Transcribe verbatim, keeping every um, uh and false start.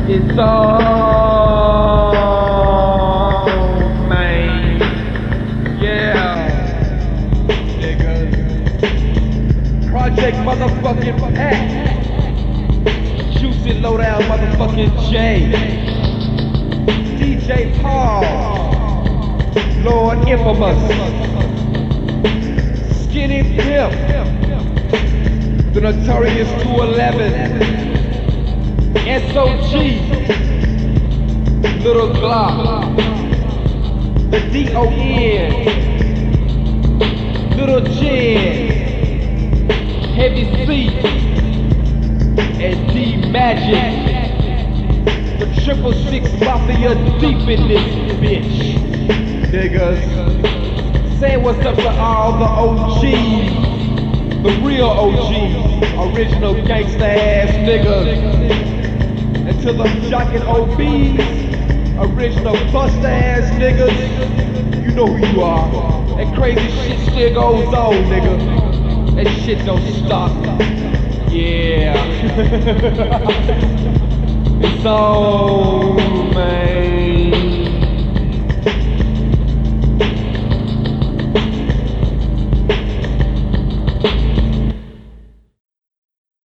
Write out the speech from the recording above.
It's on, man. Yeah. Nigga. Project motherfucking Pat. Juicy Lowdown motherfucking J. D J Paul. Lord Infamous. Skinny Pimp. The Notorious two eleven. S O G. Little Glock. The D O N. Little Jen. Heavy C. And D Magic. The triple six mafia deep in this bitch. Niggas. Say what's up to all the O Gs. The real O Gs. Original gangsta ass niggas. And to the jockin' O Bs. Original bust ass niggas. You know who you are. That crazy shit still goes on, nigga. That shit don't stop. Yeah. It's on, man.